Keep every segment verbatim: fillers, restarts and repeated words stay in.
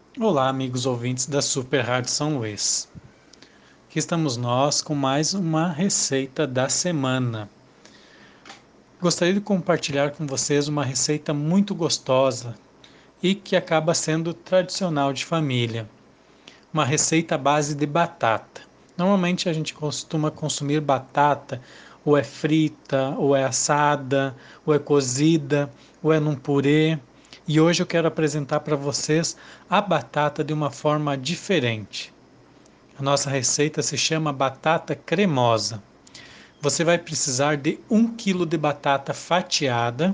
Olá, amigos ouvintes da Super Rádio São Luís. Aqui estamos nós com mais uma receita da semana. Gostaria de compartilhar com vocês uma receita muito gostosa e que acaba sendo tradicional de família. Uma receita à base de batata. Normalmente a gente costuma consumir batata ou é frita, ou é assada, ou é cozida, ou é num purê. E hoje eu quero apresentar para vocês a batata de uma forma diferente. A nossa receita se chama batata cremosa. Você vai precisar de um quilo de batata fatiada,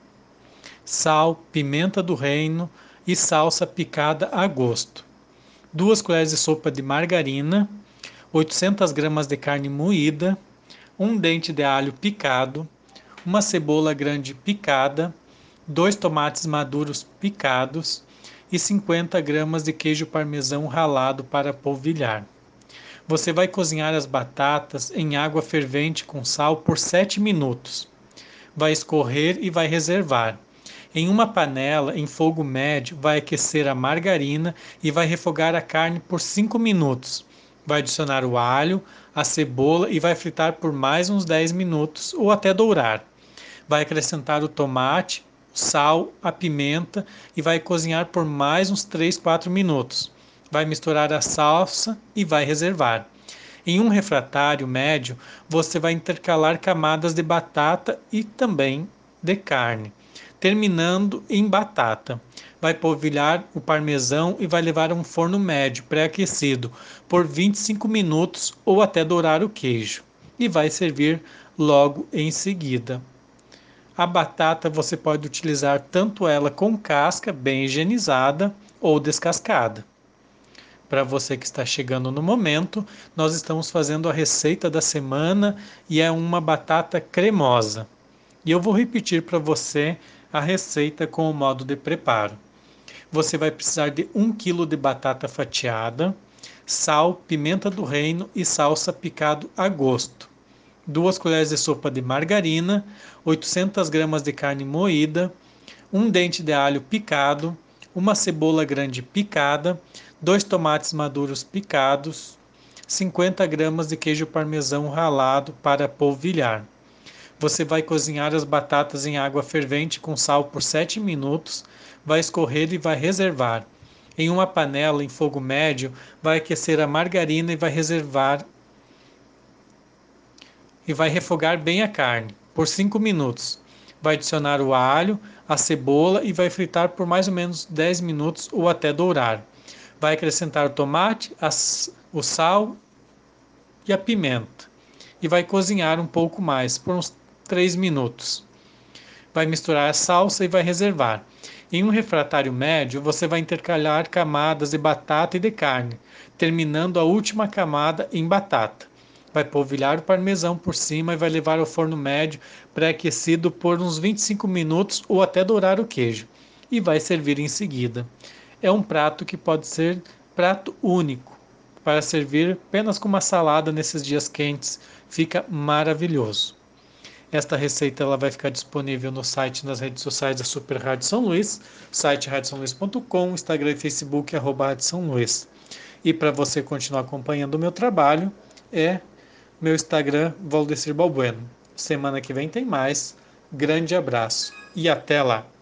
sal, pimenta do reino e salsa picada a gosto. Duas colheres de sopa de margarina, oitocentas gramas de carne moída, um dente de alho picado, uma cebola grande picada, dois tomates maduros picados e cinquenta gramas de queijo parmesão ralado para polvilhar. Você vai cozinhar as batatas em água fervente com sal por sete minutos. Vai escorrer e vai reservar. Em uma panela em fogo médio, vai aquecer a margarina e vai refogar a carne por cinco minutos. Vai adicionar o alho, a cebola e vai fritar por mais uns dez minutos ou até dourar. Vai acrescentar o tomate, o sal, a pimenta e vai cozinhar por mais uns três, quatro minutos. Vai misturar a salsa e vai reservar. Em um refratário médio, você vai intercalar camadas de batata e também de carne, terminando em batata. Vai polvilhar o parmesão e vai levar a um forno médio pré-aquecido por vinte e cinco minutos ou até dourar o queijo. E vai servir logo em seguida. A batata você pode utilizar tanto ela com casca, bem higienizada, ou descascada. Para você que está chegando no momento, nós estamos fazendo a receita da semana e é uma batata cremosa. E eu vou repetir para você a receita com o modo de preparo. Você vai precisar de um quilo de batata fatiada, sal, pimenta do reino e salsa picado a gosto. Duas colheres de sopa de margarina, oitocentas gramas de carne moída, um dente de alho picado, uma cebola grande picada, dois tomates maduros picados, cinquenta gramas de queijo parmesão ralado para polvilhar. Você vai cozinhar as batatas em água fervente com sal por sete minutos, vai escorrer e vai reservar. Em uma panela em fogo médio, vai aquecer a margarina e vai reservar e vai refogar bem a carne por cinco minutos. Vai adicionar o alho, a cebola e vai fritar por mais ou menos dez minutos ou até dourar. Vai acrescentar o tomate, as, o sal e a pimenta e vai cozinhar um pouco mais por uns três minutos. Vai misturar a salsa e vai reservar. Em um refratário médio, você vai intercalar camadas de batata e de carne, terminando a última camada em batata. Vai polvilhar o parmesão por cima e vai levar ao forno médio pré-aquecido por uns vinte e cinco minutos ou até dourar o queijo. E vai servir em seguida. É um prato que pode ser prato único, para servir apenas com uma salada nesses dias quentes. Fica maravilhoso. Esta receita ela vai ficar disponível no site e nas redes sociais da Super Rádio São Luís, site rádio são luís ponto com, Instagram e Facebook, arroba Rádio São Luís. E para você continuar acompanhando o meu trabalho, é meu Instagram, Valdecir Balbueno. Semana que vem tem mais. Grande abraço e até lá!